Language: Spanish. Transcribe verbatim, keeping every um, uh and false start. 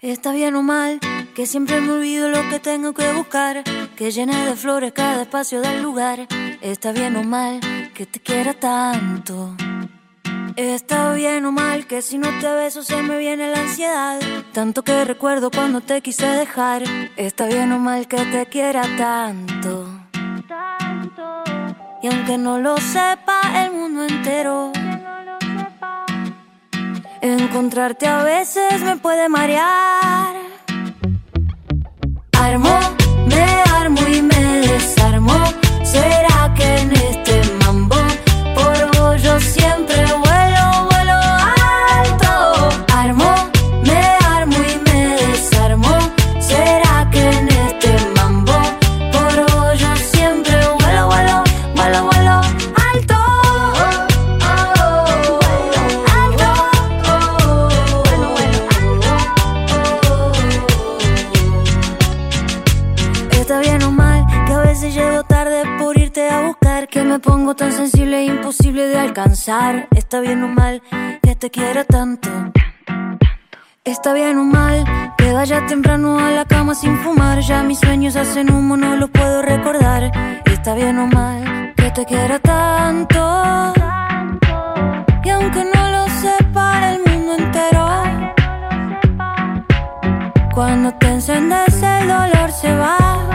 Está bien o mal, que siempre me olvido lo que tengo que buscar, que llene de flores cada espacio del lugar. Está bien o mal, que te quiera tanto. Está bien o mal, que si no te beso se me viene la ansiedad, tanto que recuerdo cuando te quise dejar. Está bien o mal, que te quiera tanto. Y aunque no lo sepa el mundo entero, encontrarte a veces me puede marear. Armo, me armo y me desarmo. ¿Será que en este mambo por vos yo siempre vuelo, vuelo alto? Armo, me armo y me desarmo. ¿Será que en este mambo por vos yo siempre vuelo, vuelo, vuelo, vuelo alto? Está bien o mal, que a veces llego tarde por irte a buscar, que me pongo tan sensible e imposible de alcanzar. Está bien o mal, que te quiera tanto. Está bien o mal, que vaya temprano a la cama sin fumar. Ya mis sueños hacen humo, no los puedo recordar. Está bien o mal, que te quiera tanto. Y aunque no lo sepa el mundo entero, cuando te encendes el dolor se va.